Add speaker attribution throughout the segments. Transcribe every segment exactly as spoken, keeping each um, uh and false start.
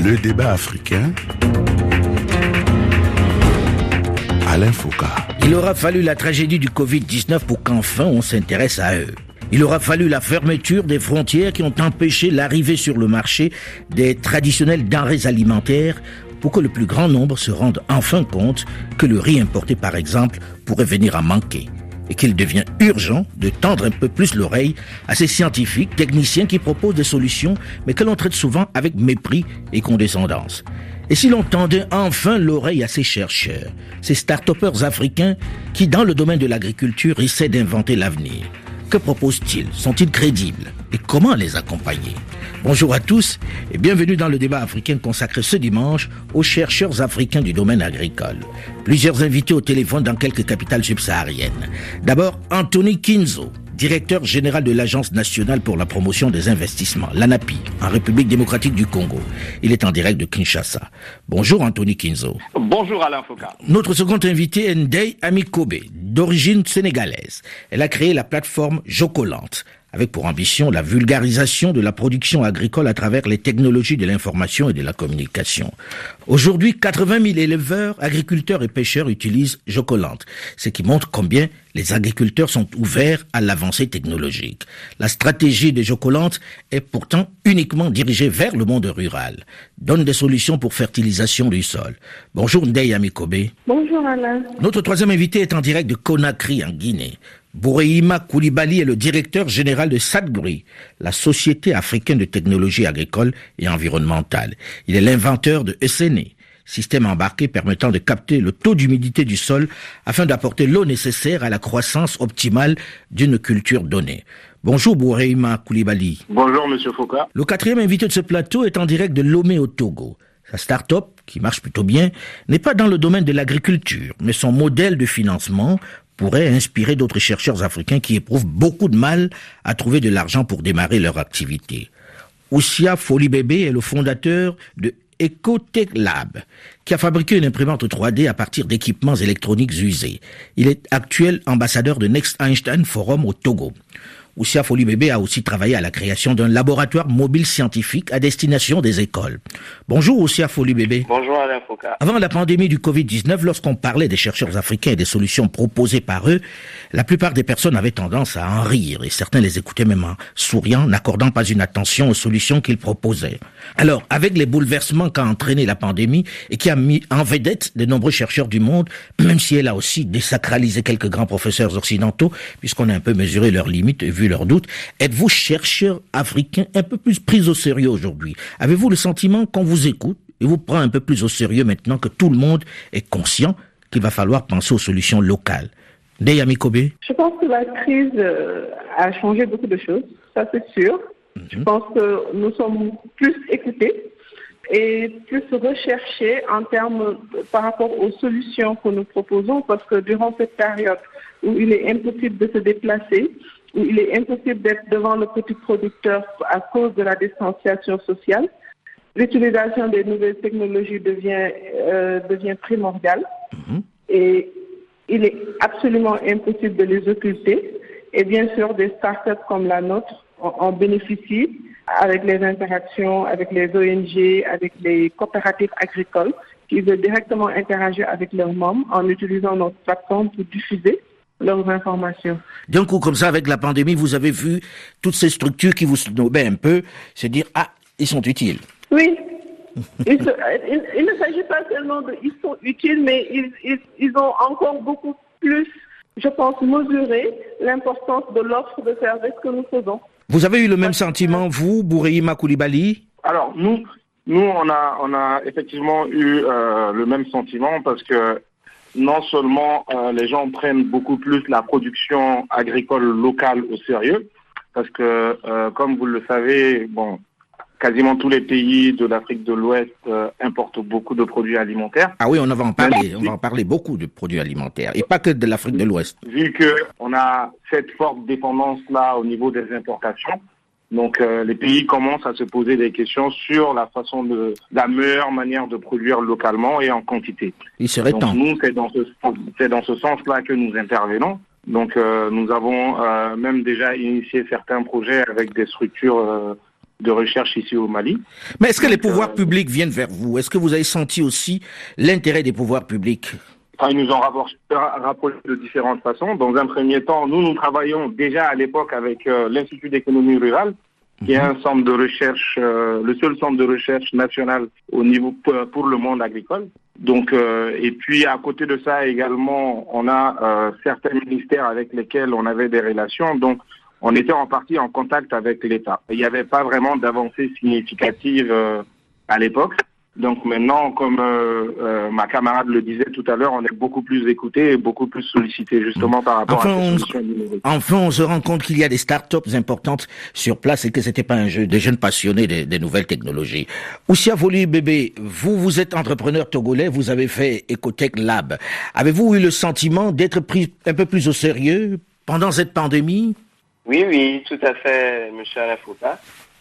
Speaker 1: Le débat africain. Alain Foucault.
Speaker 2: Il aura fallu la tragédie du covid dix-neuf pour qu'enfin on s'intéresse à eux. Il aura fallu la fermeture des frontières qui ont empêché l'arrivée sur le marché des traditionnelles denrées alimentaires pour que le plus grand nombre se rende enfin compte que le riz importé par exemple pourrait venir à manquer et qu'il devient urgent de tendre un peu plus l'oreille à ces scientifiques, techniciens qui proposent des solutions mais que l'on traite souvent avec mépris et condescendance. Et si l'on tendait enfin l'oreille à ces chercheurs, ces start-upers africains qui, dans le domaine de l'agriculture, essaient d'inventer l'avenir? Que proposent-ils? Sont-ils crédibles? Et comment les accompagner? Bonjour à tous et bienvenue dans le débat africain consacré ce dimanche aux chercheurs africains du domaine agricole. Plusieurs invités au téléphone dans quelques capitales subsahariennes. D'abord, Anthony Kinzo, directeur général de l'Agence nationale pour la promotion des investissements, l'ANAPI, en République démocratique du Congo. Il est en direct de Kinshasa. Bonjour Anthony Kinzo.
Speaker 3: Bonjour Alain Foucault.
Speaker 2: Notre second invité est Ndeye Amikobe, d'origine sénégalaise. Elle a créé la plateforme Jocolante, avec pour ambition la vulgarisation de la production agricole à travers les technologies de l'information et de la communication. Aujourd'hui, quatre-vingt mille éleveurs, agriculteurs et pêcheurs utilisent Jocolante, ce qui montre combien les agriculteurs sont ouverts à l'avancée technologique. La stratégie de Jocolante est pourtant uniquement dirigée vers le monde rural, donne des solutions pour fertilisation du sol. Bonjour Ndeye Amikobe.
Speaker 4: Bonjour Alain.
Speaker 2: Notre troisième invité est en direct de Conakry, en Guinée. Bourehima Koulibaly est le directeur général de SATGRI, la Société africaine de technologie agricole et environnementale. Il est l'inventeur de E C N E, système embarqué permettant de capter le taux d'humidité du sol afin d'apporter l'eau nécessaire à la croissance optimale d'une culture donnée. Bonjour Bourehima Koulibaly.
Speaker 3: Bonjour Monsieur Foucault.
Speaker 2: Le quatrième invité de ce plateau est en direct de Lomé au Togo. Sa start-up, qui marche plutôt bien, n'est pas dans le domaine de l'agriculture, mais son modèle de financement pourrait inspirer d'autres chercheurs africains qui éprouvent beaucoup de mal à trouver de l'argent pour démarrer leur activité. Oussia Folibébé est le fondateur de Ecotech Lab, qui a fabriqué une imprimante trois D à partir d'équipements électroniques usés. Il est actuel ambassadeur de Next Einstein Forum au Togo. Oussia Folibébé a aussi travaillé à la création d'un laboratoire mobile scientifique à destination des écoles. Bonjour Oussia Folibébé.
Speaker 3: Bonjour Alain Foucault.
Speaker 2: Avant la pandémie du covid dix-neuf, lorsqu'on parlait des chercheurs africains et des solutions proposées par eux, la plupart des personnes avaient tendance à en rire et certains les écoutaient même en souriant, n'accordant pas une attention aux solutions qu'ils proposaient. Alors, avec les bouleversements qu'a entraîné la pandémie et qui a mis en vedette de nombreux chercheurs du monde, même si elle a aussi désacralisé quelques grands professeurs occidentaux, puisqu'on a un peu mesuré leurs limites et vu leurs doutes, êtes-vous chercheurs africains un peu plus pris au sérieux aujourd'hui? Avez-vous le sentiment qu'on vous écoute et vous prend un peu plus au sérieux maintenant que tout le monde est conscient qu'il va falloir penser aux solutions locales? Ndeye Amikobe.
Speaker 4: Je pense que la crise euh, a changé beaucoup de choses, ça c'est sûr. Mm-hmm. Je pense que nous sommes plus écoutés et plus recherchés en termes par rapport aux solutions que nous proposons, parce que durant cette période où il est impossible de se déplacer, où il est impossible d'être devant le petit producteur à cause de la distanciation sociale, l'utilisation des nouvelles technologies devient, euh, devient primordiale. Mmh. Et il est absolument impossible de les occulter. Et bien sûr, des startups comme la nôtre en, en bénéficient avec les interactions avec les O N G, avec les coopératives agricoles qui veulent directement interagir avec leurs membres en utilisant notre plateforme pour diffuser leurs informations.
Speaker 2: D'un coup, comme ça, avec la pandémie, vous avez vu toutes ces structures qui vous snobaient un peu, se dire « Ah, ils sont utiles ».
Speaker 4: Oui. il, se, il, il ne s'agit pas seulement de « ils sont utiles », mais ils, ils, ils ont encore beaucoup plus, je pense, mesuré l'importance de l'offre de services que nous faisons.
Speaker 2: Vous avez eu le même sentiment, vous, Bourehima Koulibaly?
Speaker 3: Alors, nous, nous on, a, on a effectivement eu euh, le même sentiment parce que non seulement euh, les gens prennent beaucoup plus la production agricole locale au sérieux, parce que, euh, comme vous le savez, bon, quasiment tous les pays de l'Afrique de l'Ouest euh, importent beaucoup de produits alimentaires.
Speaker 2: Ah oui, on va en parler, on va en parler beaucoup de produits alimentaires, et pas que de l'Afrique de l'Ouest.
Speaker 3: Vu qu'on a cette forte dépendance-là au niveau des importations, donc euh, les pays commencent à se poser des questions sur la façon de, la meilleure manière de produire localement et en quantité.
Speaker 2: Il serait
Speaker 3: donc,
Speaker 2: temps.
Speaker 3: Nous, c'est dans ce, c'est dans ce sens-là que nous intervenons. Donc euh, nous avons euh, même déjà initié certains projets avec des structures euh, de recherche ici au Mali.
Speaker 2: Mais est-ce que
Speaker 3: Donc,
Speaker 2: les pouvoirs
Speaker 3: euh,
Speaker 2: publics viennent vers vous? Est-ce que vous avez senti aussi l'intérêt des pouvoirs publics?
Speaker 3: Enfin, ils nous ont rapproché de différentes façons. Dans un premier temps, nous, nous travaillons déjà à l'époque avec euh, l'Institut d'économie rurale, qui est un centre de recherche, euh, le seul centre de recherche national au niveau pour le monde agricole. Donc, euh, et puis à côté de ça également, on a euh, certains ministères avec lesquels on avait des relations. Donc, on était en partie en contact avec l'État. Il n'y avait pas vraiment d'avancée significative euh, à l'époque. Donc maintenant, comme euh, euh, ma camarade le disait tout à l'heure, on est beaucoup plus écouté et beaucoup plus sollicité justement par rapport
Speaker 2: enfin,
Speaker 3: à ces
Speaker 2: on,
Speaker 3: solutions numériques.
Speaker 2: Enfin, on se rend compte qu'il y a des start-up importantes sur place et que c'était pas un jeu des jeunes passionnés des, des nouvelles technologies. Oussia Voli Bébé, vous, vous êtes entrepreneur togolais, vous avez fait Ecotech Lab. Avez-vous eu le sentiment d'être pris un peu plus au sérieux pendant cette pandémie?
Speaker 5: Oui, oui, tout à fait, monsieur Alafouka.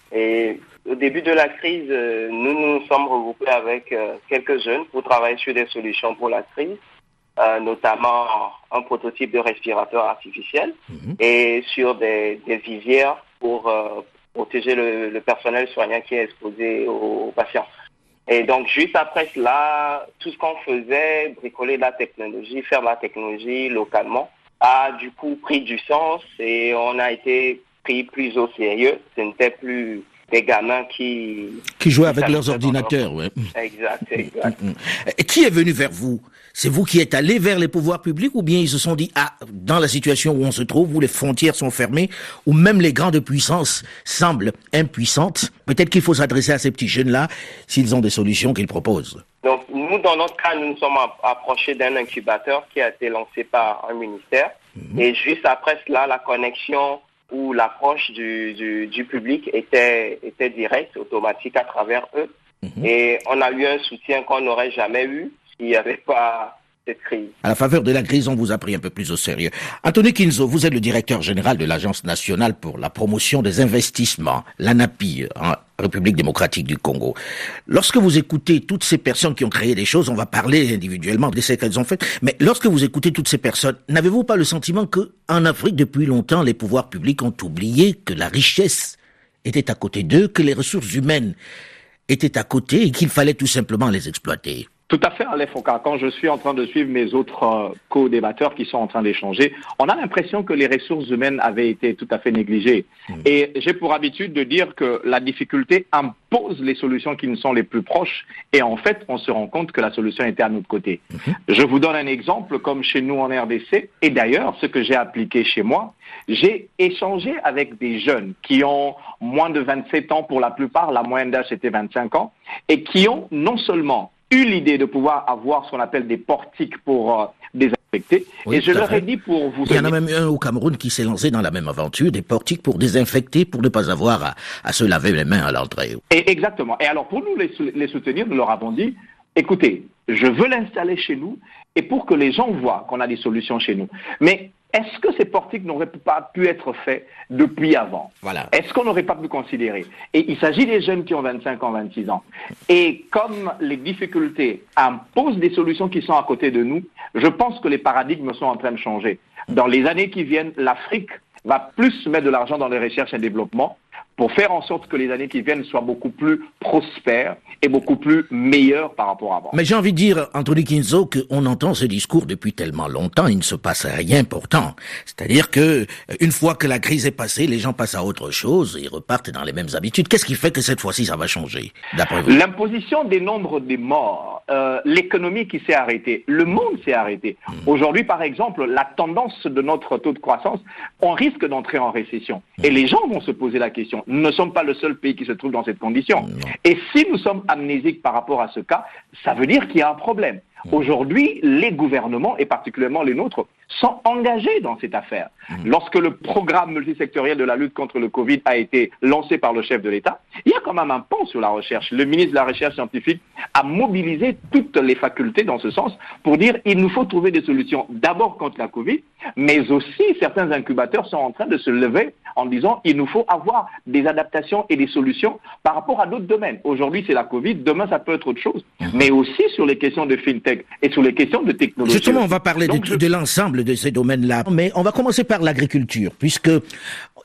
Speaker 5: Et au début de la crise, nous nous sommes regroupés avec quelques jeunes pour travailler sur des solutions pour la crise, euh, notamment un prototype de respirateur artificiel mmh. et sur des, des visières pour euh, protéger le, le personnel soignant qui est exposé aux, aux patients. Et donc, juste après cela, tout ce qu'on faisait, bricoler de la technologie, faire de la technologie localement, a du coup pris du sens et on a été pris plus au sérieux. Ce n'était plus des gamins qui...
Speaker 2: Qui jouaient avec leurs ordinateurs, oui.
Speaker 5: Exact, exact.
Speaker 2: Et qui est venu vers vous? C'est vous qui êtes allé vers les pouvoirs publics ou bien ils se sont dit, ah, dans la situation où on se trouve, où les frontières sont fermées, où même les grandes puissances semblent impuissantes, peut-être qu'il faut s'adresser à ces petits jeunes-là s'ils ont des solutions qu'ils proposent.
Speaker 5: Donc, nous, dans notre cas, nous nous sommes approchés d'un incubateur qui a été lancé par un ministère. Mmh. Et juste après cela, la connexion ou l'approche du, du, du public était, était directe, automatique à travers eux. Mmh. Et on a eu un soutien qu'on n'aurait jamais eu s'il n'y avait pas cette crise.
Speaker 2: À la faveur de la crise, on vous a pris un peu plus au sérieux. Anthony Kinzo, vous êtes le directeur général de l'Agence nationale pour la promotion des investissements, l'ANAPI, en République démocratique du Congo. Lorsque vous écoutez toutes ces personnes qui ont créé des choses, on va parler individuellement de ce qu'elles ont fait, mais lorsque vous écoutez toutes ces personnes, n'avez-vous pas le sentiment que, en Afrique, depuis longtemps, les pouvoirs publics ont oublié que la richesse était à côté d'eux, que les ressources humaines étaient à côté et qu'il fallait tout simplement les exploiter?
Speaker 6: Tout à fait, Aleph Foka. Quand je suis en train de suivre mes autres euh, co-débatteurs qui sont en train d'échanger, on a l'impression que les ressources humaines avaient été tout à fait négligées. Mmh. Et j'ai pour habitude de dire que la difficulté impose les solutions qui nous sont les plus proches. Et en fait, on se rend compte que la solution était à notre côté. Mmh. Je vous donne un exemple, comme chez nous en R D C. Et d'ailleurs, ce que j'ai appliqué chez moi, j'ai échangé avec des jeunes qui ont moins de vingt-sept ans pour la plupart, la moyenne d'âge était vingt-cinq ans, et qui ont non seulement eu l'idée de pouvoir avoir ce qu'on appelle des portiques pour euh, désinfecter. Oui, et je leur ai dit pour vous...
Speaker 2: Il y en a même un au Cameroun qui s'est lancé dans la même aventure, des portiques pour désinfecter, pour ne pas avoir à, à se laver les mains à l'entrée.
Speaker 6: Et exactement. Et alors pour nous les, les soutenir, nous leur avons dit, écoutez, je veux l'installer chez nous et pour que les gens voient qu'on a des solutions chez nous. Mais est-ce que ces portiques n'auraient pas pu être faits depuis avant? Voilà. Est-ce qu'on n'aurait pas pu considérer? Et il s'agit des jeunes qui ont vingt-cinq ans, vingt-six ans. Et comme les difficultés imposent des solutions qui sont à côté de nous, je pense que les paradigmes sont en train de changer. Dans les années qui viennent, l'Afrique va plus mettre de l'argent dans les recherches et développement pour faire en sorte que les années qui viennent soient beaucoup plus prospères et beaucoup plus meilleures par rapport à avant.
Speaker 2: Mais j'ai envie de dire, Anthony Kinzo, qu'on entend ce discours depuis tellement longtemps, il ne se passe rien pourtant. C'est-à-dire que, une fois que la crise est passée, les gens passent à autre chose et repartent dans les mêmes habitudes. Qu'est-ce qui fait que cette fois-ci, ça va changer, d'après vous?
Speaker 6: L'imposition des nombres des morts, euh, l'économie qui s'est arrêtée, le monde s'est arrêté. Mmh. Aujourd'hui, par exemple, la tendance de notre taux de croissance, on risque d'entrer en récession. Mmh. Et les gens vont se poser la question. Nous ne sommes pas le seul pays qui se trouve dans cette condition. Non. Et si nous sommes amnésiques par rapport à ce cas, ça veut dire qu'il y a un problème. Mmh. Aujourd'hui, les gouvernements, et particulièrement les nôtres, sont engagés dans cette affaire. Mmh. Lorsque le programme multisectoriel de la lutte contre le Covid a été lancé par le chef de l'État, il y a quand même un pan sur la recherche. Le ministre de la Recherche scientifique a mobilisé toutes les facultés dans ce sens pour dire qu'il nous faut trouver des solutions d'abord contre la Covid, mais aussi certains incubateurs sont en train de se lever en disant qu'il nous faut avoir des adaptations et des solutions par rapport à d'autres domaines. Aujourd'hui, c'est la Covid, demain, ça peut être autre chose, mmh. mais aussi sur les questions de fintech et sur les questions de technologie.
Speaker 2: Justement, on va parler Donc, de, je... de l'ensemble de ces domaines-là, mais on va commencer par l'agriculture, puisque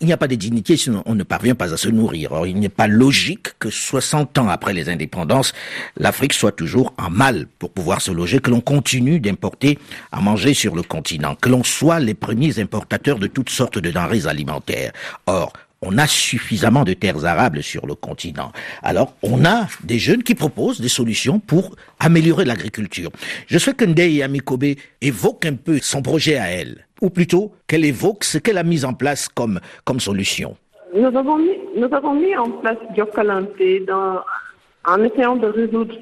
Speaker 2: il n'y a pas de dignité si on ne parvient pas à se nourrir. Or, il n'est pas logique que soixante ans après les indépendances, l'Afrique soit toujours en mal pour pouvoir se loger, que l'on continue d'importer à manger sur le continent, que l'on soit les premiers importateurs de toutes sortes de denrées alimentaires. Or, on a suffisamment de terres arables sur le continent. Alors, on a des jeunes qui proposent des solutions pour améliorer l'agriculture. Je souhaite que Ndeye Amikobe évoque un peu son projet à elle, ou plutôt qu'elle évoque ce qu'elle a mis en place comme, comme solution.
Speaker 4: Nous avons mis, nous avons mis en place Jokalante dans, en essayant de résoudre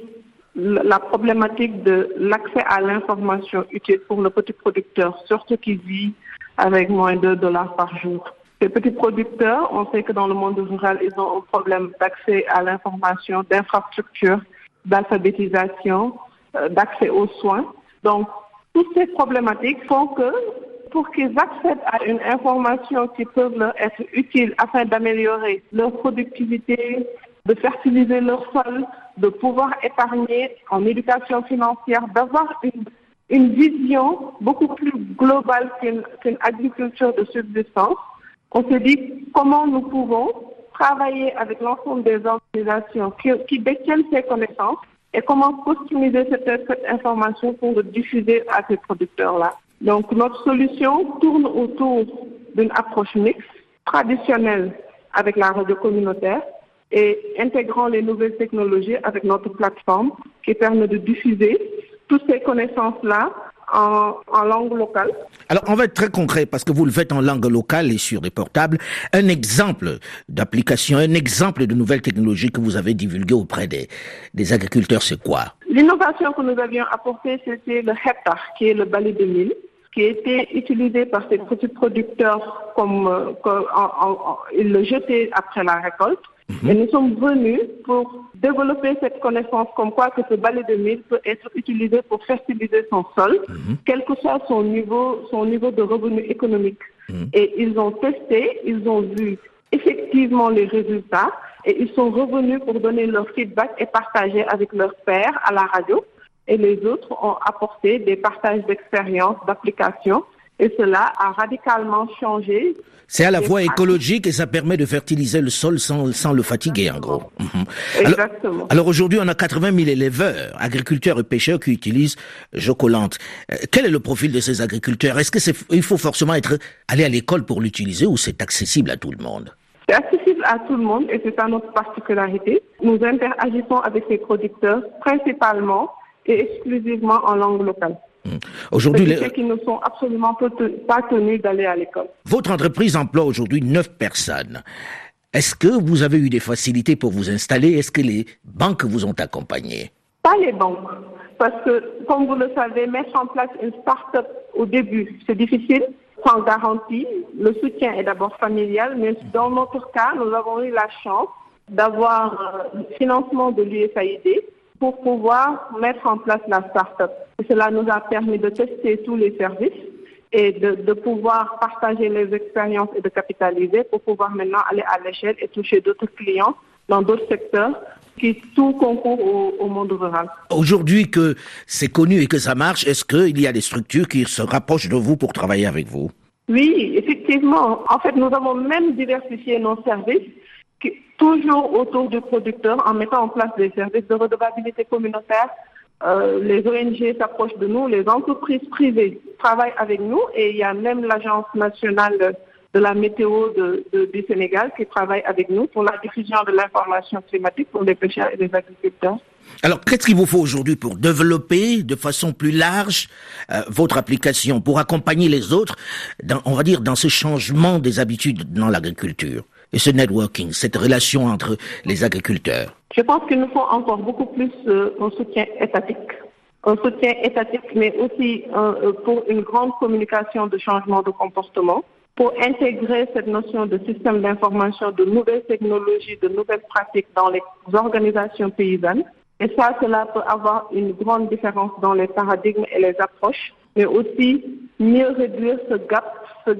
Speaker 4: la problématique de l'accès à l'information utile pour le petit producteur, surtout qui vit avec moins de deux dollars par jour. Les petits producteurs, on sait que dans le monde rural, ils ont un problème d'accès à l'information, d'infrastructure, d'alphabétisation, euh, d'accès aux soins. Donc, toutes ces problématiques font que pour qu'ils accèdent à une information qui peut leur être utile afin d'améliorer leur productivité, de fertiliser leur sol, de pouvoir épargner en éducation financière, d'avoir une, une vision beaucoup plus globale qu'une, qu'une agriculture de subsistance. On s'est dit comment nous pouvons travailler avec l'ensemble des organisations qui, qui détiennent ces connaissances et comment customiser cette, cette information pour le diffuser à ces producteurs-là. Donc notre solution tourne autour d'une approche mixte, traditionnelle avec la radio communautaire et intégrant les nouvelles technologies avec notre plateforme qui permet de diffuser toutes ces connaissances-là En, en langue locale.
Speaker 2: Alors, on va être très concret parce que vous le faites en langue locale et sur des portables. Un exemple d'application, un exemple de nouvelles technologies que vous avez divulgué auprès des, des agriculteurs, c'est quoi?
Speaker 4: L'innovation que nous avions apportée, c'était le hectare, qui est le balai de mille, qui a été utilisé par ces petits producteurs comme, comme en, en, en, ils le jetaient après la récolte. Et nous sommes venus pour développer cette connaissance comme quoi que ce balai de mille peut être utilisé pour fertiliser son sol, mm-hmm. quel que soit son niveau, son niveau de revenu économique. Mm-hmm. Et ils ont testé, ils ont vu effectivement les résultats et ils sont revenus pour donner leur feedback et partager avec leurs pairs à la radio. Et les autres ont apporté des partages d'expériences, d'applications. Et cela a radicalement changé.
Speaker 2: C'est à la fois écologique et ça permet de fertiliser le sol sans, sans le fatiguer, en gros. Mm-hmm.
Speaker 4: Exactement.
Speaker 2: Alors, alors aujourd'hui, on a quatre-vingt mille éleveurs, agriculteurs et pêcheurs qui utilisent Jokalante. Euh, quel est le profil de ces agriculteurs? Est-ce que c'est, il faut forcément être allé à l'école pour l'utiliser ou c'est accessible à tout le monde?
Speaker 4: C'est accessible à tout le monde et c'est ça notre particularité. Nous interagissons avec ces producteurs principalement et exclusivement en langue locale.
Speaker 2: Aujourd'hui,
Speaker 4: les... qui ne sont absolument pas tenus d'aller à l'école.
Speaker 2: Votre entreprise emploie aujourd'hui neuf personnes. Est-ce que vous avez eu des facilités pour vous installer? Est-ce que les banques vous ont accompagné?
Speaker 4: Pas les banques. Parce que, comme vous le savez, mettre en place une start-up au début, c'est difficile, sans garantie. Le soutien est d'abord familial, mais dans notre cas, nous avons eu la chance d'avoir le financement de l'U S A I D pour pouvoir mettre en place la start-up. Et cela nous a permis de tester tous les services et de, de pouvoir partager les expériences et de capitaliser pour pouvoir maintenant aller à l'échelle et toucher d'autres clients dans d'autres secteurs qui tout concourent au, au monde rural.
Speaker 2: Aujourd'hui que c'est connu et que ça marche, est-ce qu'il y a des structures qui se rapprochent de vous pour travailler avec vous?
Speaker 4: Oui, effectivement. En fait, nous avons même diversifié nos services qui, toujours autour du producteur en mettant en place des services de redevabilité communautaire. Euh, les O N G s'approchent de nous, les entreprises privées travaillent avec nous et il y a même l'Agence nationale de la météo de, de, du Sénégal qui travaille avec nous pour la diffusion de l'information climatique pour les pêcheurs et les agriculteurs.
Speaker 2: Alors, qu'est-ce qu'il vous faut aujourd'hui pour développer de façon plus large euh, votre application, pour accompagner les autres, dans, on va dire, dans ce changement des habitudes dans l'agriculture et ce networking, cette relation entre les agriculteurs?
Speaker 4: Je pense qu'il nous faut encore beaucoup plus euh, un soutien étatique. Un soutien étatique, mais aussi euh, pour une grande communication de changement de comportement, pour intégrer cette notion de système d'information, de nouvelles technologies, de nouvelles pratiques dans les organisations paysannes. Et ça, cela peut avoir une grande différence dans les paradigmes et les approches, mais aussi mieux réduire ce gap, ce gap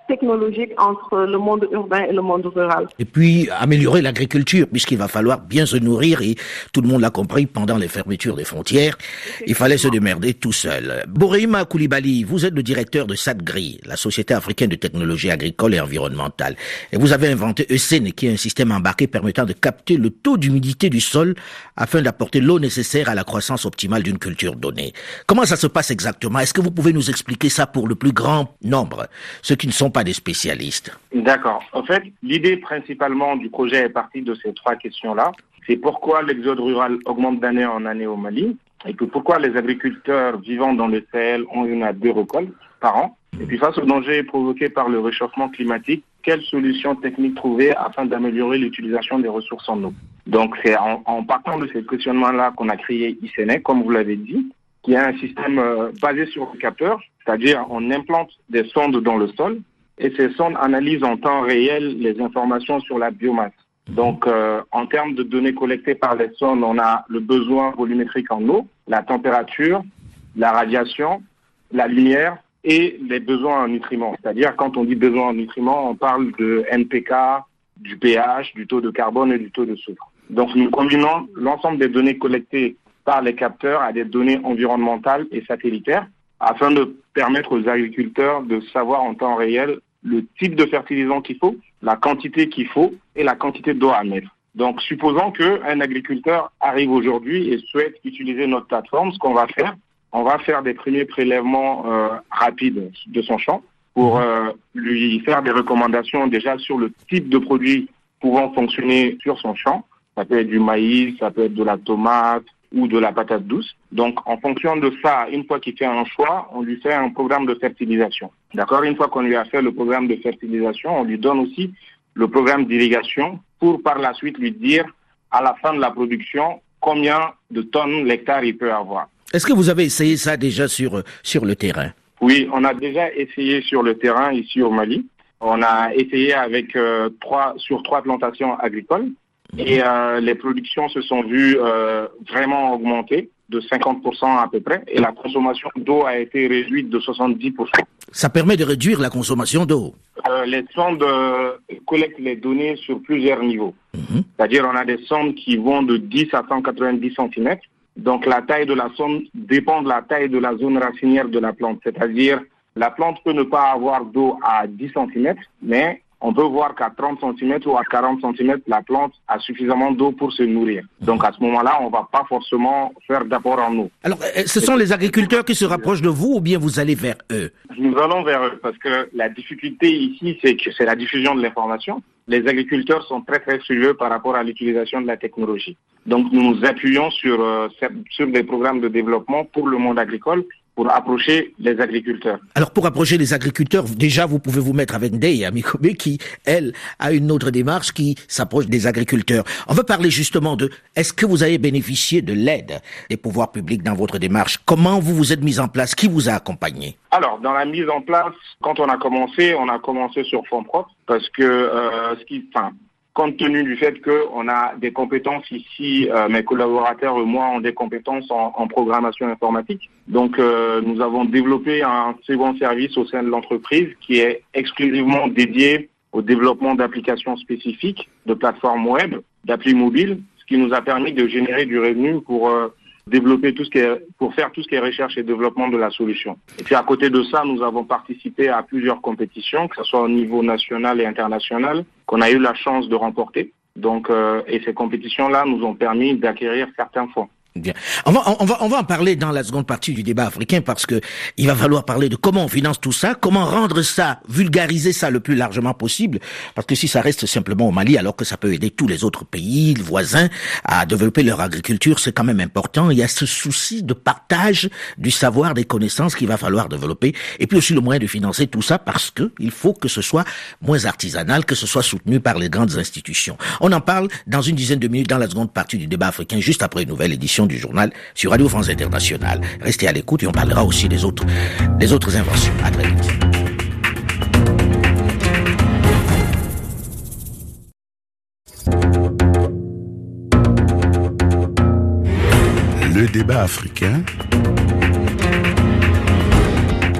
Speaker 4: technologique entre le monde urbain et le monde rural.
Speaker 2: Et puis améliorer l'agriculture, puisqu'il va falloir bien se nourrir, et tout le monde l'a compris pendant les fermetures des frontières, il fallait se démerder tout seul. Boréima Koulibaly, vous êtes le directeur de SATGRI, la Société africaine de technologie agricole et environnementale, et vous avez inventé E C N, qui est un système embarqué permettant de capter le taux d'humidité du sol afin d'apporter l'eau nécessaire à la croissance optimale d'une culture donnée. Comment ça se passe exactement? Est-ce que vous pouvez nous expliquer ça pour le plus grand nombre, ceux qui ne sont pas des spécialistes?
Speaker 3: D'accord. En fait, l'idée principalement du projet est partie de ces trois questions-là. C'est pourquoi l'exode rural augmente d'année en année au Mali, et que pourquoi les agriculteurs vivant dans le Sahel ont une à deux récoltes par an. Et puis face au danger provoqué par le réchauffement climatique, quelles solutions techniques trouver afin d'améliorer l'utilisation des ressources en eau? Donc c'est en, en partant de ces questionnements-là qu'on a créé E C N, comme vous l'avez dit, qui est un système euh, basé sur le capteur, c'est-à-dire on implante des sondes dans le sol, et ces sondes analysent en temps réel les informations sur la biomasse. Donc, euh, en termes de données collectées par les sondes, on a le besoin volumétrique en eau, la température, la radiation, la lumière et les besoins en nutriments. C'est-à-dire, quand on dit besoin en nutriments, on parle de N P K, du pH, du taux de carbone et du taux de soufre. Donc, nous combinons l'ensemble des données collectées par les capteurs à des données environnementales et satellitaires, afin de permettre aux agriculteurs de savoir en temps réel le type de fertilisant qu'il faut, la quantité qu'il faut et la quantité d'eau à mettre. Donc, supposons qu'un agriculteur arrive aujourd'hui et souhaite utiliser notre plateforme, ce qu'on va faire, on va faire des premiers prélèvements euh, rapides de son champ pour euh, lui faire des recommandations déjà sur le type de produit pouvant fonctionner sur son champ. Ça peut être du maïs, ça peut être de la tomate, ou de la patate douce. Donc, en fonction de ça, une fois qu'il fait un choix, on lui fait un programme de fertilisation. D'accord? Une fois qu'on lui a fait le programme de fertilisation, on lui donne aussi le programme d'irrigation pour par la suite lui dire, à la fin de la production, combien de tonnes l'hectare il peut avoir.
Speaker 2: Est-ce que vous avez essayé ça déjà sur, sur le terrain?
Speaker 3: Oui, on a déjà essayé sur le terrain ici au Mali. On a essayé avec euh, trois, sur trois plantations agricoles. Et euh, les productions se sont vues euh, vraiment augmenter de cinquante pour cent à peu près. Et la consommation d'eau a été réduite de soixante-dix pour cent.
Speaker 2: Ça permet de réduire la consommation d'eau.
Speaker 3: Euh, les sondes euh, collectent les données sur plusieurs niveaux. Mm-hmm. C'est-à-dire on a des sondes qui vont de dix à cent quatre-vingt-dix centimètres. Donc la taille de la sonde dépend de la taille de la zone racinière de la plante. C'est-à-dire la plante peut ne pas avoir d'eau à dix centimètres, mais on peut voir qu'à trente centimètres ou à quarante centimètres, la plante a suffisamment d'eau pour se nourrir. Donc à ce moment-là, on ne va pas forcément faire d'apport en eau.
Speaker 2: Alors, ce sont les agriculteurs qui se rapprochent de vous ou bien vous allez vers eux?
Speaker 3: Nous allons vers eux parce que la difficulté ici, c'est que c'est la diffusion de l'information. Les agriculteurs sont très très frileux par rapport à l'utilisation de la technologie. Donc nous nous appuyons sur, euh, sur des programmes de développement pour le monde agricole, pour approcher les agriculteurs.
Speaker 2: Alors, pour approcher les agriculteurs, déjà, vous pouvez vous mettre avec Ndeye Amikobe, qui, elle, a une autre démarche qui s'approche des agriculteurs. On veut parler justement de, est-ce que vous avez bénéficié de l'aide des pouvoirs publics dans votre démarche? Comment vous vous êtes mis en place? Qui vous a accompagné?
Speaker 3: Alors, dans la mise en place, quand on a commencé, on a commencé sur fonds propres, parce que, euh, ce qui, enfin, compte tenu du fait qu'on a des compétences ici, euh, mes collaborateurs et moi ont des compétences en, en programmation informatique. Donc, euh, nous avons développé un second service au sein de l'entreprise qui est exclusivement dédié au développement d'applications spécifiques, de plateformes web, d'applis mobiles, ce qui nous a permis de générer du revenu pour euh, développer tout ce qui est, pour faire tout ce qui est recherche et développement de la solution. Et puis à côté de ça, nous avons participé à plusieurs compétitions, que ce soit au niveau national et international, qu'on a eu la chance de remporter. Donc, euh, et ces compétitions-là nous ont permis d'acquérir certains fonds.
Speaker 2: Bien. On va, on va, on va en parler dans la seconde partie du débat africain parce que il va falloir parler de comment on finance tout ça, comment rendre ça, vulgariser ça le plus largement possible. Parce que si ça reste simplement au Mali, alors que ça peut aider tous les autres pays voisins à développer leur agriculture, c'est quand même important. Il y a ce souci de partage du savoir, des connaissances qu'il va falloir développer. Et puis aussi le moyen de financer tout ça parce que il faut que ce soit moins artisanal, que ce soit soutenu par les grandes institutions. On en parle dans une dizaine de minutes dans la seconde partie du débat africain, juste après une nouvelle édition du journal sur Radio France Internationale. Restez à l'écoute et on parlera aussi des autres, des autres inventions. À très vite.
Speaker 1: Le débat africain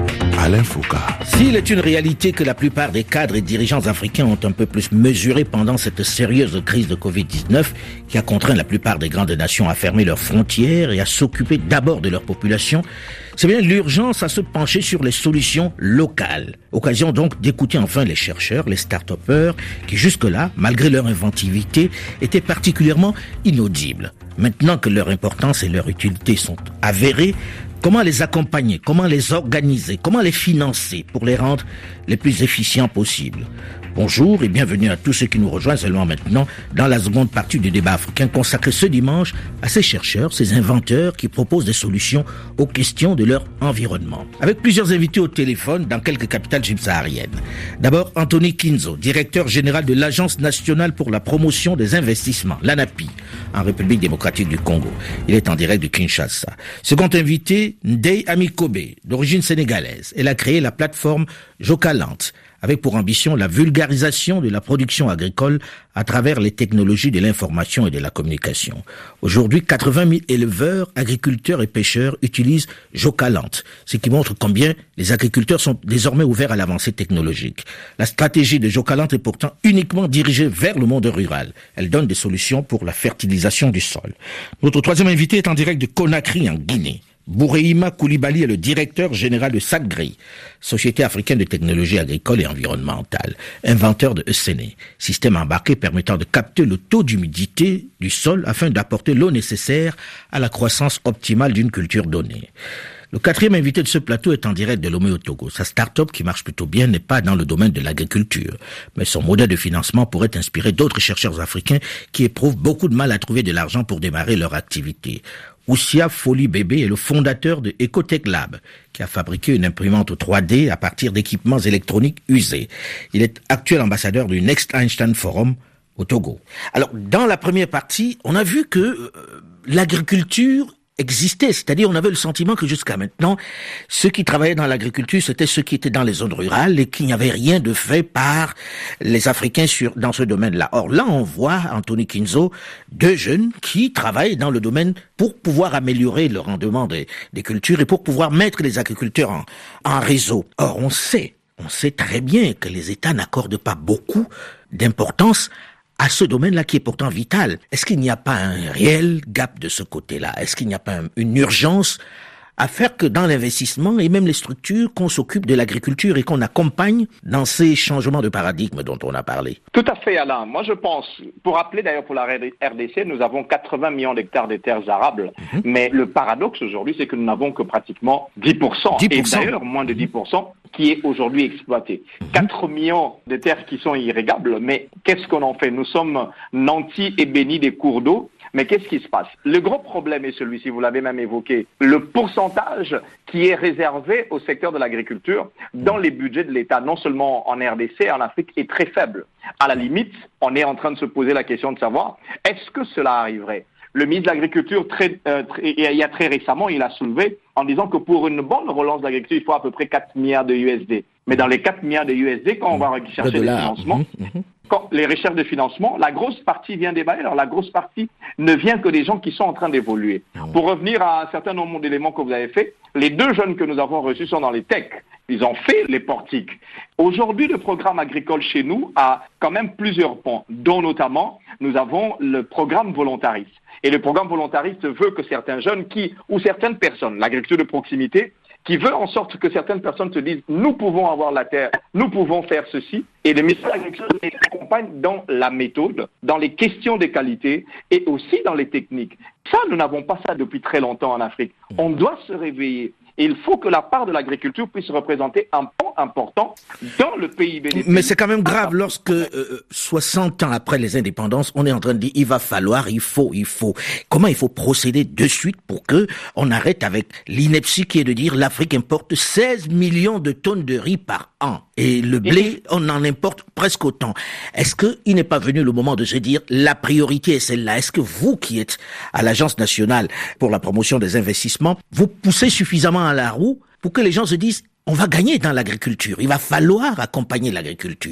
Speaker 1: Alain Foucault.
Speaker 2: S'il est une réalité que la plupart des cadres et dirigeants africains ont un peu plus mesuré pendant cette sérieuse crise de covid dix-neuf qui a contraint la plupart des grandes nations à fermer leurs frontières et à s'occuper d'abord de leur population, c'est bien l'urgence à se pencher sur les solutions locales. Occasion donc d'écouter enfin les chercheurs, les start-upers, qui jusque-là, malgré leur inventivité, étaient particulièrement inaudibles. Maintenant que leur importance et leur utilité sont avérées, comment les accompagner, comment les organiser, comment les financer pour les rendre les plus efficients possibles? Bonjour et bienvenue à tous ceux qui nous rejoignent seulement maintenant dans la seconde partie du débat africain consacré ce dimanche à ces chercheurs, ces inventeurs qui proposent des solutions aux questions de leur environnement. Avec plusieurs invités au téléphone dans quelques capitales subsahariennes. D'abord, Anthony Kinzo, directeur général de l'Agence nationale pour la promotion des investissements, l'ANAPI, en République démocratique du Congo. Il est en direct de Kinshasa. Second invité, Ndeye Amikobe, d'origine sénégalaise. Elle a créé la plateforme Jocalant, avec pour ambition la vulgarisation de la production agricole à travers les technologies de l'information et de la communication. Aujourd'hui, quatre-vingt mille éleveurs, agriculteurs et pêcheurs utilisent Jocalant, ce qui montre combien les agriculteurs sont désormais ouverts à l'avancée technologique. La stratégie de Jocalant est pourtant uniquement dirigée vers le monde rural. Elle donne des solutions pour la fertilisation du sol. Notre troisième invité est en direct de Conakry, en Guinée. Bourehima Koulibaly est le directeur général de SACGRI, Société africaine de technologie agricole et environnementale, inventeur de E C N E, système embarqué permettant de capter le taux d'humidité du sol afin d'apporter l'eau nécessaire à la croissance optimale d'une culture donnée. Le quatrième invité de ce plateau est en direct de Lomé au Togo. Sa start-up, qui marche plutôt bien, n'est pas dans le domaine de l'agriculture. Mais son modèle de financement pourrait inspirer d'autres chercheurs africains qui éprouvent beaucoup de mal à trouver de l'argent pour démarrer leur activité. Oussia Foli Bébé est le fondateur de Ecotech Lab, qui a fabriqué une imprimante trois D à partir d'équipements électroniques usés. Il est actuel ambassadeur du Next Einstein Forum au Togo. Alors, dans la première partie, on a vu que euh, l'agriculture existait, c'est-à-dire on avait le sentiment que jusqu'à maintenant, ceux qui travaillaient dans l'agriculture, c'était ceux qui étaient dans les zones rurales et qu'il n'y avait rien de fait par les Africains sur dans ce domaine-là. Or là, on voit, Anthony Kinzo, deux jeunes qui travaillent dans le domaine pour pouvoir améliorer le rendement des, des cultures et pour pouvoir mettre les agriculteurs en, en réseau. Or, on sait, on sait très bien que les États n'accordent pas beaucoup d'importance à ce domaine-là qui est pourtant vital. Est-ce qu'il n'y a pas un réel gap de ce côté-là? Est-ce qu'il n'y a pas une urgence à faire que dans l'investissement et même les structures, qu'on s'occupe de l'agriculture et qu'on accompagne dans ces changements de paradigme dont on a parlé?
Speaker 6: Tout à fait, Alain. Moi, je pense, pour rappeler d'ailleurs pour la R D C, nous avons quatre-vingts millions d'hectares de terres arables. Mm-hmm. Mais le paradoxe aujourd'hui, c'est que nous n'avons que pratiquement dix pour cent. dix pour cent. Et d'ailleurs, moins de dix pour cent qui est aujourd'hui exploité. Mm-hmm. quatre millions de terres qui sont irrigables, mais qu'est-ce qu'on en fait? Nous sommes nantis et bénis des cours d'eau. Mais qu'est-ce qui se passe? Le gros problème est celui-ci, vous l'avez même évoqué, le pourcentage qui est réservé au secteur de l'agriculture dans les budgets de l'État, non seulement en R D C, en Afrique, est très faible. À la limite, on est en train de se poser la question de savoir, est-ce que cela arriverait? Le ministre de l'Agriculture, très, euh, très, il y a très récemment, il a soulevé en disant que pour une bonne relance de l'agriculture, il faut à peu près quatre milliards de U S D. Mais dans les quatre milliards de U S D, quand on va rechercher les financements, mmh. quand les recherches de financement, la grosse partie vient des bailleurs. Alors la grosse partie ne vient que des gens qui sont en train d'évoluer. Mmh. Pour revenir à un certain nombre d'éléments que vous avez faits, les deux jeunes que nous avons reçus sont dans les techs. Ils ont fait les portiques. Aujourd'hui, le programme agricole chez nous a quand même plusieurs pans, dont notamment nous avons le programme volontariste. Et le programme volontariste veut que certains jeunes qui, ou certaines personnes, l'agriculture de proximité, qui veut en sorte que certaines personnes se disent « nous pouvons avoir la terre, nous pouvons faire ceci ». Et le ministère de l'Agriculture les accompagne dans la méthode, dans les questions de qualité et aussi dans les techniques. Ça, nous n'avons pas ça depuis très longtemps en Afrique. On doit se réveiller. Et il faut que la part de l'agriculture puisse représenter un pan important dans le P I B.
Speaker 2: Mais c'est quand même grave lorsque euh, soixante ans après les indépendances, on est en train de dire il va falloir, il faut, il faut. Comment il faut procéder de suite pour que on arrête avec l'ineptie qui est de dire l'Afrique importe seize millions de tonnes de riz par an et le blé, on en importe presque autant. Est-ce qu'il n'est pas venu le moment de se dire la priorité est celle-là? Est-ce que vous qui êtes à l'Agence nationale pour la promotion des investissements, vous poussez suffisamment à la roue pour que les gens se disent on va gagner dans l'agriculture, il va falloir accompagner l'agriculture?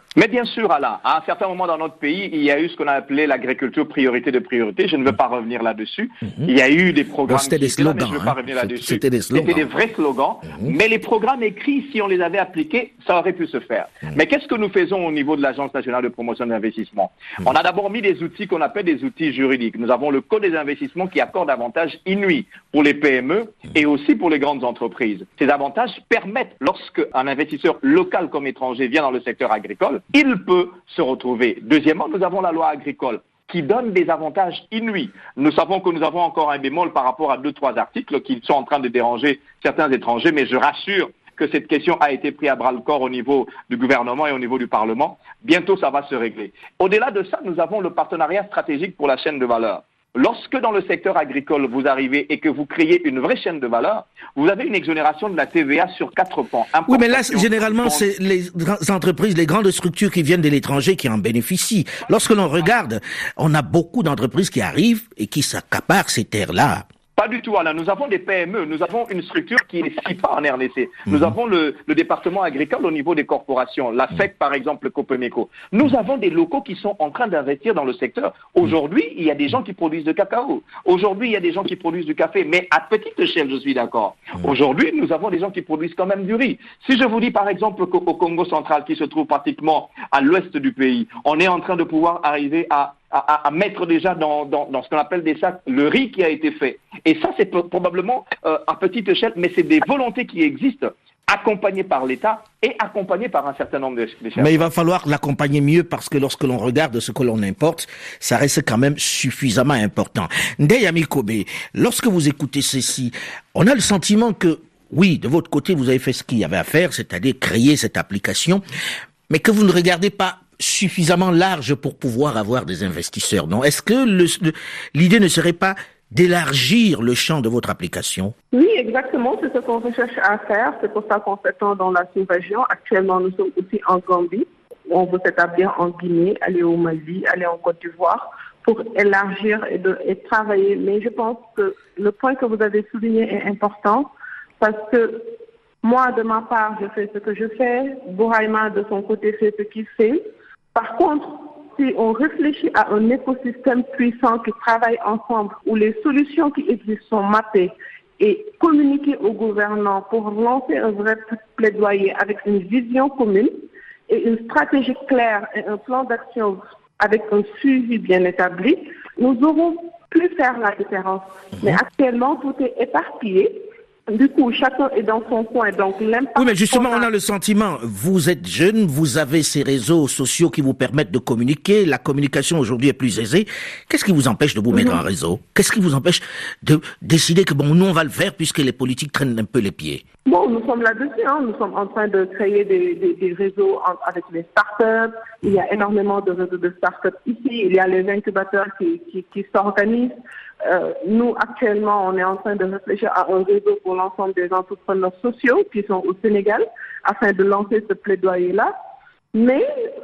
Speaker 6: Mais bien sûr, Alain, à un certain moment dans notre pays, il y a eu ce qu'on a appelé l'agriculture priorité de priorité. Je ne veux pas revenir là-dessus. Mm-hmm. Il y a eu des programmes.
Speaker 2: Bon, c'était des slogans.
Speaker 6: Là, je ne veux pas revenir
Speaker 2: hein.
Speaker 6: là-dessus.
Speaker 2: C'était des slogans.
Speaker 6: C'était des vrais slogans. Mm-hmm. Mais les programmes écrits, si on les avait appliqués, ça aurait pu se faire. Mm-hmm. Mais qu'est-ce que nous faisons au niveau de l'Agence nationale de promotion de l'investissement? Mm-hmm. On a d'abord mis des outils qu'on appelle des outils juridiques. Nous avons le Code des investissements qui accorde avantages inouïs pour les P M E mm-hmm. et aussi pour les grandes entreprises. Ces avantages permettent, lorsque un investisseur local comme étranger vient dans le secteur agricole, il peut se retrouver. Deuxièmement, nous avons la loi agricole qui donne des avantages inouïs. Nous savons que nous avons encore un bémol par rapport à deux, trois articles qui sont en train de déranger certains étrangers, mais je rassure que cette question a été prise à bras-le-corps au niveau du gouvernement et au niveau du Parlement. Bientôt, ça va se régler. Au-delà de ça, nous avons le partenariat stratégique pour la chaîne de valeur. Lorsque dans le secteur agricole, vous arrivez et que vous créez une vraie chaîne de valeur, vous avez une exonération de la T V A sur quatre pans.
Speaker 2: Oui, mais là, généralement, c'est les entreprises, les grandes structures qui viennent de l'étranger qui en bénéficient. Lorsque l'on regarde, on a beaucoup d'entreprises qui arrivent et qui s'accaparent ces terres-là.
Speaker 6: Pas du tout, Alain. Nous avons des P M E, nous avons une structure qui est S I P A en R D C. Nous mmh. avons le, le département agricole au niveau des corporations, la F E C par exemple, le Copemeco. Nous avons des locaux qui sont en train d'investir dans le secteur. Aujourd'hui, il y a des gens qui produisent du cacao. Aujourd'hui, il y a des gens qui produisent du café, mais à petite échelle, je suis d'accord. Aujourd'hui, nous avons des gens qui produisent quand même du riz. Si je vous dis par exemple qu'au Congo central, qui se trouve pratiquement à l'ouest du pays, on est en train de pouvoir arriver à À, à mettre déjà dans, dans, dans ce qu'on appelle des sacs le riz qui a été fait. Et ça, c'est probablement euh, à petite échelle, mais c'est des volontés qui existent, accompagnées par l'État et accompagnées par un certain nombre de, de chercheurs.
Speaker 2: Mais il va falloir l'accompagner mieux parce que lorsque l'on regarde ce que l'on importe, ça reste quand même suffisamment important. Ndeye Amikobe, lorsque vous écoutez ceci, on a le sentiment que, oui, de votre côté, vous avez fait ce qu'il y avait à faire, c'est-à-dire créer cette application, mais que vous ne regardez pas suffisamment large pour pouvoir avoir des investisseurs, non? Est-ce que le, l'idée ne serait pas d'élargir le champ de votre application?
Speaker 4: Oui, exactement, c'est ce qu'on recherche à faire. C'est pour ça qu'on s'étend dans la sous-région. Actuellement, nous sommes aussi en Gambie. On veut s'établir en Guinée, aller au Mali, aller en Côte d'Ivoire pour élargir et, de, et travailler. Mais je pense que le point que vous avez souligné est important parce que moi, de ma part, je fais ce que je fais. Bouraïma, de son côté, fait ce qu'il fait. Par contre, si on réfléchit à un écosystème puissant qui travaille ensemble, où les solutions qui existent sont mappées et communiquées aux gouvernants pour lancer un vrai plaidoyer avec une vision commune et une stratégie claire et un plan d'action avec un suivi bien établi, nous aurons pu faire la différence. Mais actuellement, tout est éparpillé. Du coup, chacun est dans son coin, donc l'impact...
Speaker 2: Oui, mais justement, on a le sentiment, vous êtes jeune, vous avez ces réseaux sociaux qui vous permettent de communiquer, la communication aujourd'hui est plus aisée. Qu'est-ce qui vous empêche de vous mettre en réseau? Qu'est-ce qui vous empêche de décider que, bon, nous, on va le faire puisque les politiques traînent un peu les pieds?
Speaker 4: Bon, nous sommes là-dessus, hein. Nous sommes en train de créer des, des, des réseaux en, avec les startups. Il y a énormément de réseaux de startups ici. Il y a les incubateurs qui, qui, qui s'organisent. Euh, nous, actuellement, on est en train de réfléchir à un réseau pour l'ensemble des entrepreneurs sociaux qui sont au Sénégal afin de lancer ce plaidoyer-là. Mais,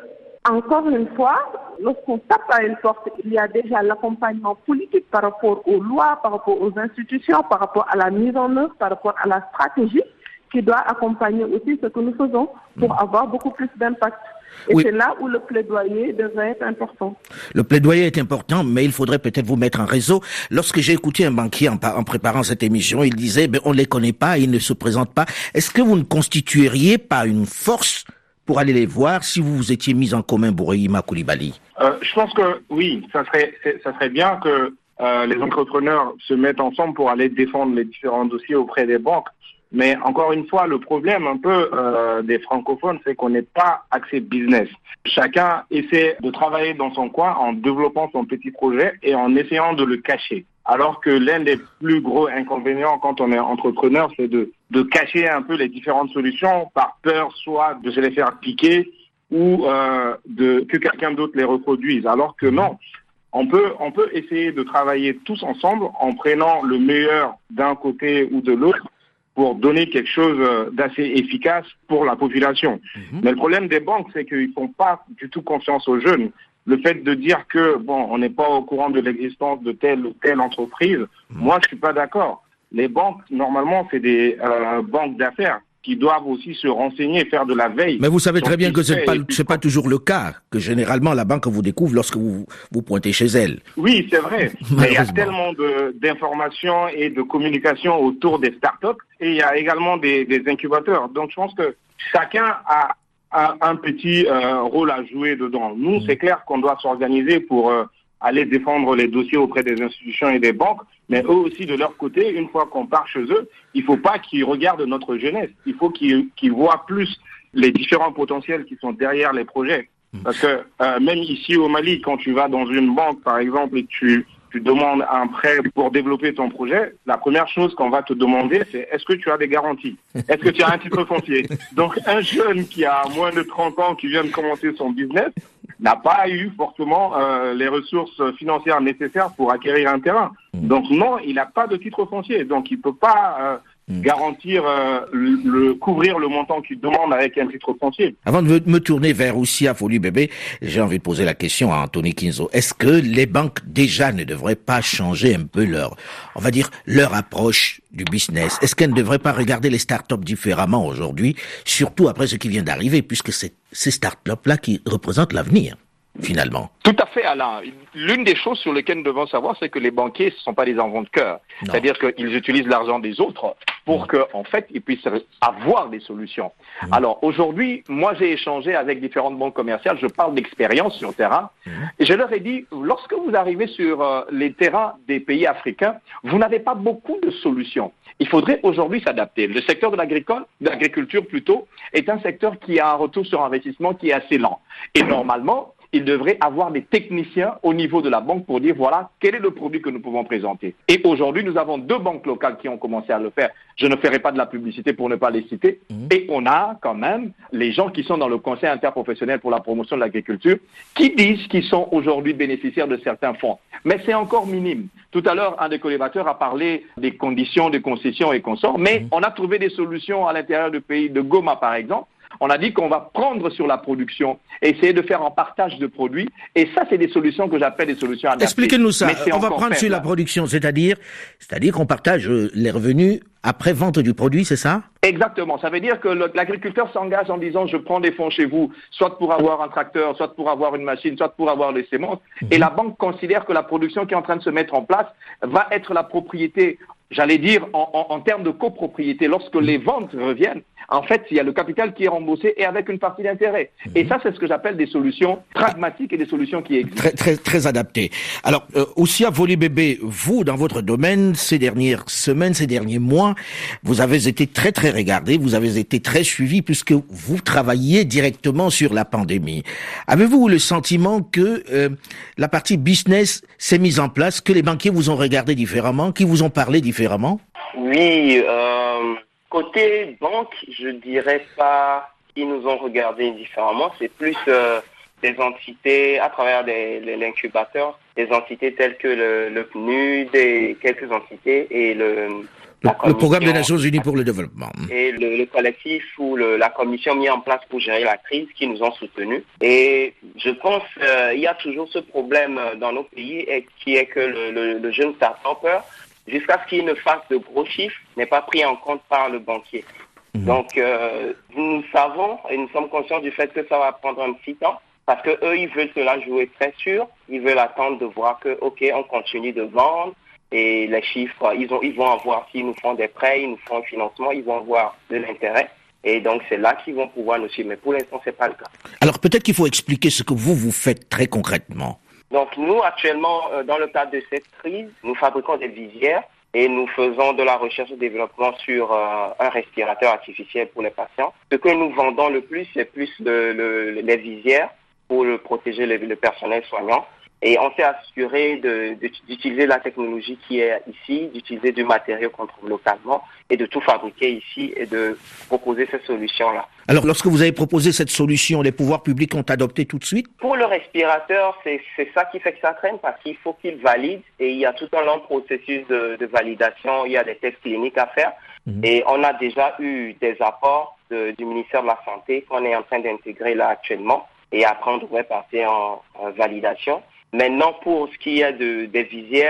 Speaker 4: encore une fois, lorsqu'on tape à une porte, il y a déjà l'accompagnement politique par rapport aux lois, par rapport aux institutions, par rapport à la mise en œuvre, par rapport à la stratégie qui doit accompagner aussi ce que nous faisons pour avoir beaucoup plus d'impact. Et oui. C'est là où le plaidoyer devrait être important.
Speaker 2: Le plaidoyer est important, mais il faudrait peut-être vous mettre en réseau. Lorsque j'ai écouté un banquier en, en préparant cette émission, il disait ben, on ne les connaît pas, ils ne se présentent pas. Est-ce que vous ne constitueriez pas une force pour aller les voir si vous vous étiez mis en commun, Bouraïma Coulibaly?
Speaker 3: euh, Je pense que oui, ça serait, ça serait bien que euh, les entrepreneurs se mettent ensemble pour aller défendre les différents dossiers auprès des banques. Mais encore une fois, le problème un peu euh, des francophones, c'est qu'on n'est pas axé business. Chacun essaie de travailler dans son coin en développant son petit projet et en essayant de le cacher. Alors que l'un des plus gros inconvénients quand on est entrepreneur, c'est de, de cacher un peu les différentes solutions par peur soit de se les faire piquer ou euh, de, que quelqu'un d'autre les reproduise. Alors que non, on peut, on peut essayer de travailler tous ensemble en prenant le meilleur d'un côté ou de l'autre pour donner quelque chose d'assez efficace pour la population. Mmh. Mais le problème des banques, c'est qu'ils font pas du tout confiance aux jeunes. Le fait de dire que, bon, on n'est pas au courant de l'existence de telle ou telle entreprise, mmh. moi, je suis pas d'accord. Les banques, normalement, c'est des euh, banques d'affaires. qui doivent aussi se renseigner, faire de la veille.
Speaker 2: Mais vous savez très bien que ce n'est pas,
Speaker 3: puis...
Speaker 2: c'est pas toujours le cas, que généralement la banque vous découvre lorsque vous vous pointez chez elle.
Speaker 3: Oui, c'est vrai. Mais il y a tellement de, d'informations et de communication autour des startups et il y a également des, des incubateurs. Donc je pense que chacun a, a un petit euh, rôle à jouer dedans. Nous, mmh. c'est clair qu'on doit s'organiser pour euh, aller défendre les dossiers auprès des institutions et des banques, mais eux aussi, de leur côté, une fois qu'on part chez eux, il ne faut pas qu'ils regardent notre jeunesse. Il faut qu'ils, qu'ils voient plus les différents potentiels qui sont derrière les projets. Parce que euh, même ici au Mali, quand tu vas dans une banque, par exemple, et que tu, tu demandes un prêt pour développer ton projet, la première chose qu'on va te demander, c'est est-ce que tu as des garanties? Est-ce que tu as un titre foncier? Donc un jeune qui a moins de trente ans, qui vient de commencer son business, n'a pas eu forcément euh, les ressources financières nécessaires pour acquérir un terrain. Donc non, il n'a pas de titre foncier. Donc il ne peut pas euh, mmh. garantir, euh, le, le, couvrir le montant qu'il demande avec un titre foncier.
Speaker 2: Avant de me tourner vers Oussia Folie Bébé, j'ai envie de poser la question à Anthony Kinzo. Est-ce que les banques déjà ne devraient pas changer un peu leur, on va dire, leur approche du business? Est-ce qu'elles ne devraient pas regarder les startups différemment aujourd'hui, surtout après ce qui vient d'arriver, puisque c'est ces startups-là qui représentent l'avenir, finalement?
Speaker 6: Tout à fait, Alain. L'une des choses sur lesquelles nous devons savoir, c'est que les banquiers, ce ne sont pas des enfants de cœur. Non. C'est-à-dire qu'ils utilisent l'argent des autres pour mmh. qu'en en fait, ils puissent avoir des solutions. Mmh. Alors, aujourd'hui, moi, j'ai échangé avec différentes banques commerciales. Je parle d'expérience sur le terrain. Mmh. Et je leur ai dit, lorsque vous arrivez sur euh, les terrains des pays africains, vous n'avez pas beaucoup de solutions. Il faudrait aujourd'hui s'adapter. Le secteur de l'agricole, de l'agriculture plutôt, est un secteur qui a un retour sur investissement qui est assez lent. Et normalement, il devrait avoir des techniciens au niveau de la banque pour dire voilà quel est le produit que nous pouvons présenter. Et aujourd'hui, nous avons deux banques locales qui ont commencé à le faire. Je ne ferai pas de la publicité pour ne pas les citer. Mmh. Et on a quand même les gens qui sont dans le conseil interprofessionnel pour la promotion de l'agriculture qui disent qu'ils sont aujourd'hui bénéficiaires de certains fonds. Mais c'est encore minime. Tout à l'heure, un des collaborateurs a parlé des conditions de concession et consorts, mais mmh. on a trouvé des solutions à l'intérieur du pays de Goma, par exemple. On a dit qu'on va prendre sur la production et essayer de faire un partage de produits. Et ça, c'est des solutions que j'appelle des solutions adaptées.
Speaker 2: Expliquez-nous ça. On va prendre sur la production, c'est-à-dire, c'est-à-dire qu'on partage les revenus après vente du produit, c'est ça?
Speaker 6: Exactement. Ça veut dire que le, l'agriculteur s'engage en disant je prends des fonds chez vous, soit pour avoir un tracteur, soit pour avoir une machine, soit pour avoir des semences. Mmh. Et la banque considère que la production qui est en train de se mettre en place va être la propriété, j'allais dire, en, en, en termes de copropriété. Lorsque les ventes reviennent, en fait, il y a le capital qui est remboursé et avec une partie d'intérêt. Mmh. Et ça, c'est ce que j'appelle des solutions pragmatiques et des solutions qui existent.
Speaker 2: Très, très, très adaptées. Alors, euh, Oussia Folie Bébé, vous, dans votre domaine, ces dernières semaines, ces derniers mois, vous avez été très, très regardé, vous avez été très suivi puisque vous travailliez directement sur la pandémie. Avez-vous le sentiment que euh, la partie business s'est mise en place, que les banquiers vous ont regardé différemment, qui vous ont parlé différemment?
Speaker 5: Oui, euh... côté banque, je dirais pas qu'ils nous ont regardé différemment, c'est plus euh, des entités à travers des, les, l'incubateur, des entités telles que le, le P N U D, et quelques entités et le
Speaker 2: le, le programme des Nations Unies pour le développement
Speaker 5: et le, le collectif ou le, la commission mis en place pour gérer la crise qui nous ont soutenus. Et je pense euh, il y a toujours ce problème dans nos pays et qui est que le, le, le jeune start-upper, jusqu'à ce qu'il ne fasse de gros chiffres, n'est pas pris en compte par le banquier. Mmh. Donc, euh, nous savons et nous sommes conscients du fait que ça va prendre un petit temps parce que eux, ils veulent se la jouer très sûr. Ils veulent attendre de voir que, ok, on continue de vendre et les chiffres, ils, ont, ils vont avoir, s'ils nous font des prêts, ils nous font un financement, ils vont avoir de l'intérêt. Et donc, c'est là qu'ils vont pouvoir nous suivre. Mais pour l'instant, c'est pas le cas.
Speaker 2: Alors, peut-être qu'il faut expliquer ce que vous, vous faites très concrètement.
Speaker 5: Donc nous, actuellement, euh, dans le cadre de cette crise, nous fabriquons des visières et nous faisons de la recherche et développement sur euh, un respirateur artificiel pour les patients. Ce que nous vendons le plus, c'est plus le, le, les visières pour le protéger le, le personnel soignant. Et on s'est assuré de, de, d'utiliser la technologie qui est ici, d'utiliser du matériau qu'on trouve localement et de tout fabriquer ici et de proposer cette solution-là.
Speaker 2: Alors, lorsque vous avez proposé cette solution, les pouvoirs publics ont adopté tout de suite?
Speaker 5: Pour le respirateur, c'est, c'est ça qui fait que ça traîne parce qu'il faut qu'il valide et il y a tout un long processus de, de validation, il y a des tests cliniques à faire mmh. et on a déjà eu des apports de, du ministère de la Santé qu'on est en train d'intégrer là actuellement et après on devrait passer en, en validation. Maintenant, pour ce qui est de, des visières,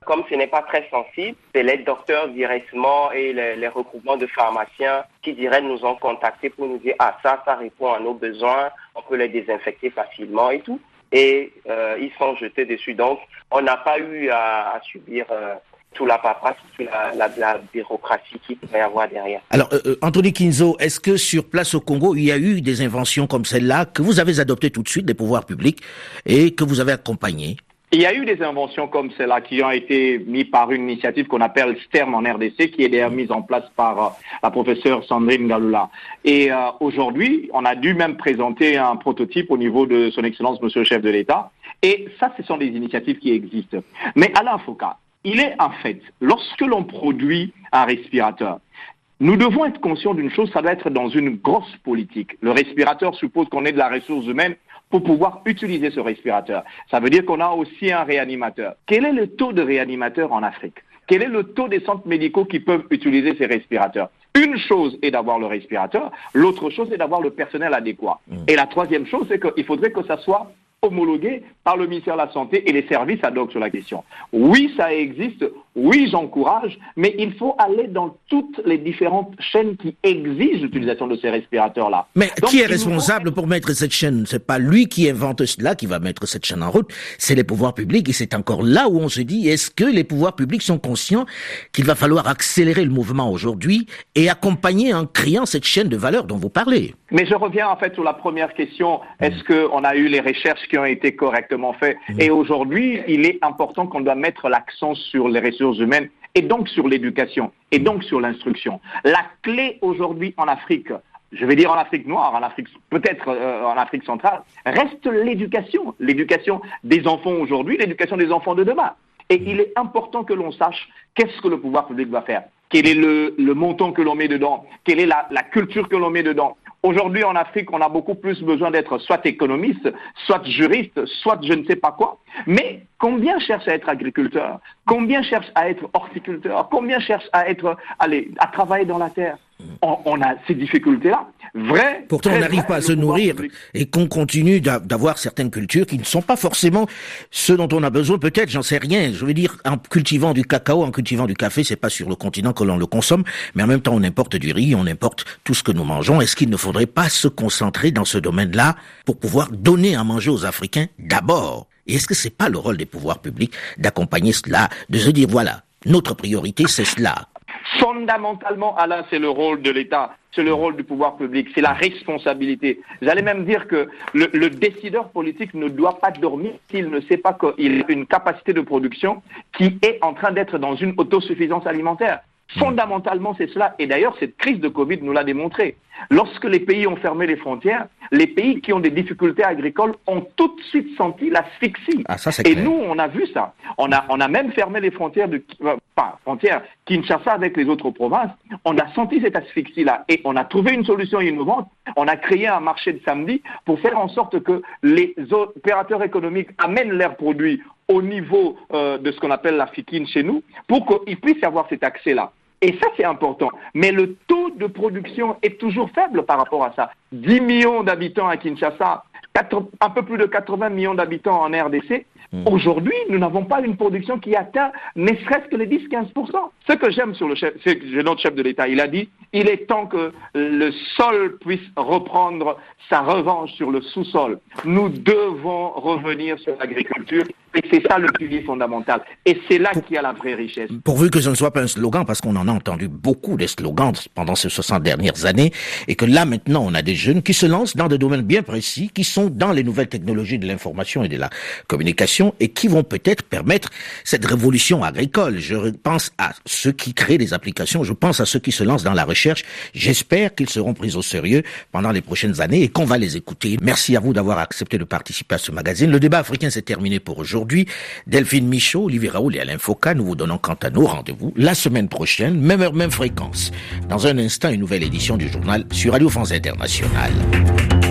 Speaker 5: Comme ce n'est pas très sensible, c'est les docteurs directement et les, les regroupements de pharmaciens qui diraient nous ont contactés pour nous dire « Ah, ça, ça répond à nos besoins, on peut les désinfecter facilement et tout ». Et euh, ils sont jetés dessus. Donc, on n'a pas eu à, à subir euh, tout la paperasse, toute la, la, la bureaucratie qu'il pourrait y avoir derrière.
Speaker 2: Alors, euh, Anthony Kinzo, est-ce que sur place au Congo, il y a eu des inventions comme celle-là que vous avez adoptées tout de suite des pouvoirs publics et que vous avez accompagnées?
Speaker 6: Il y a eu des inventions comme celle-là qui ont été mises par une initiative qu'on appelle STERM en R D C, qui est d'ailleurs mise en place par euh, la professeure Sandrine Galula. Et euh, aujourd'hui, on a dû même présenter un prototype au niveau de son Excellence, Monsieur le Chef de l'État. Et ça, ce sont des initiatives qui existent. Mais Alain Foucault, il est un fait, lorsque l'on produit un respirateur, nous devons être conscients d'une chose, ça doit être dans une grosse politique. Le respirateur suppose qu'on ait de la ressource humaine pour pouvoir utiliser ce respirateur. Ça veut dire qu'on a aussi un réanimateur. Quel est le taux de réanimateurs en Afrique? Quel est le taux des centres médicaux qui peuvent utiliser ces respirateurs? Une chose est d'avoir le respirateur, l'autre chose est d'avoir le personnel adéquat. Et la troisième chose, c'est qu'il faudrait que ça soit homologué par le ministère de la Santé et les services ad hoc sur la question. Oui, ça existe, oui, j'encourage, mais il faut aller dans toutes les différentes chaînes qui exigent l'utilisation de ces respirateurs-là.
Speaker 2: Mais
Speaker 6: Donc,
Speaker 2: qui est
Speaker 6: il
Speaker 2: responsable
Speaker 6: faut...
Speaker 2: pour mettre cette chaîne? C'est pas lui qui invente cela, qui va mettre cette chaîne en route, c'est les pouvoirs publics, et c'est encore là où on se dit, est-ce que les pouvoirs publics sont conscients qu'il va falloir accélérer le mouvement aujourd'hui et accompagner en créant cette chaîne de valeur dont vous parlez?
Speaker 6: Mais je reviens en fait sur la première question, est-ce qu'on a eu les recherches qui ont été correctement faites? Mmh. Et aujourd'hui, il est important qu'on doit mettre l'accent sur les ressources humaines et donc sur l'éducation et donc sur l'instruction. La clé aujourd'hui en Afrique, je vais dire en Afrique noire, en Afrique, peut-être euh, en Afrique centrale, reste l'éducation. L'éducation des enfants aujourd'hui, l'éducation des enfants de demain. Et il est important que l'on sache qu'est-ce que le pouvoir public va faire. Quel est le, le montant que l'on met dedans? Quelle est la, la culture que l'on met dedans? Aujourd'hui, en Afrique, on a beaucoup plus besoin d'être soit économiste, soit juriste, soit je ne sais pas quoi. Mais combien cherchent à être agriculteurs? Combien cherchent à être horticulteurs? Combien cherchent à être, allez, à travailler dans la terre? On, on a ces difficultés-là. Vrai.
Speaker 2: Pourtant, on n'arrive pas à se nourrir et qu'on continue d'avoir certaines cultures qui ne sont pas forcément ce dont on a besoin. Peut-être, j'en sais rien. Je veux dire, en cultivant du cacao, en cultivant du café, c'est pas sur le continent que l'on le consomme, mais en même temps, on importe du riz, on importe tout ce que nous mangeons. Est-ce qu'il ne faudrait pas se concentrer dans ce domaine-là pour pouvoir donner à manger aux Africains d'abord? Et est-ce que c'est pas le rôle des pouvoirs publics d'accompagner cela, de se dire, voilà, notre priorité, c'est cela?
Speaker 6: Fondamentalement, Alain, c'est le rôle de l'État, c'est le rôle du pouvoir public, c'est la responsabilité. J'allais même dire que le, le décideur politique ne doit pas dormir s'il ne sait pas qu'il a une capacité de production qui est en train d'être dans une autosuffisance alimentaire. Fondamentalement, c'est cela. Et d'ailleurs, cette crise de Covid nous l'a démontré. Lorsque les pays ont fermé les frontières, les pays qui ont des difficultés agricoles ont tout de suite senti l'asphyxie.
Speaker 2: Ah, ça, c'est
Speaker 6: et
Speaker 2: clair.
Speaker 6: nous, on a vu ça. On a, on a même fermé les frontières de, enfin, frontières Kinshasa avec les autres provinces. On a senti cette asphyxie-là et on a trouvé une solution innovante. On a créé un marché de samedi pour faire en sorte que les opérateurs économiques amènent leurs produits au niveau euh, de ce qu'on appelle la fikine chez nous, pour qu'il puisse y avoir cet accès-là. Et ça, c'est important. Mais le taux de production est toujours faible par rapport à ça. dix millions d'habitants à Kinshasa, quatre, un peu plus de quatre-vingts millions d'habitants en R D C. Mmh. Aujourd'hui, nous n'avons pas une production qui atteint ne serait-ce que les dix à quinze pour cent. Ce que j'aime sur le chef, c'est que notre chef de l'État, il a dit, il est temps que le sol puisse reprendre sa revanche sur le sous-sol. Nous devons revenir sur l'agriculture. Et c'est ça le pilier fondamental. Et c'est là qu'il y a la vraie richesse.
Speaker 2: Pourvu que ce ne soit pas un slogan, parce qu'on en a entendu beaucoup de slogans pendant ces soixante dernières années, et que là maintenant on a des jeunes qui se lancent dans des domaines bien précis, qui sont dans les nouvelles technologies de l'information et de la communication, et qui vont peut-être permettre cette révolution agricole. Je pense à ceux qui créent des applications, je pense à ceux qui se lancent dans la recherche. J'espère qu'ils seront pris au sérieux pendant les prochaines années et qu'on va les écouter. Merci à vous d'avoir accepté de participer à ce magazine. Le débat africain s'est terminé pour aujourd'hui. Aujourd'hui, Delphine Michaud, Olivier Raoul et Alain Foucault, nous vous donnons quant à nos rendez-vous la semaine prochaine, même heure, même fréquence. Dans un instant, une nouvelle édition du journal sur Radio France Internationale.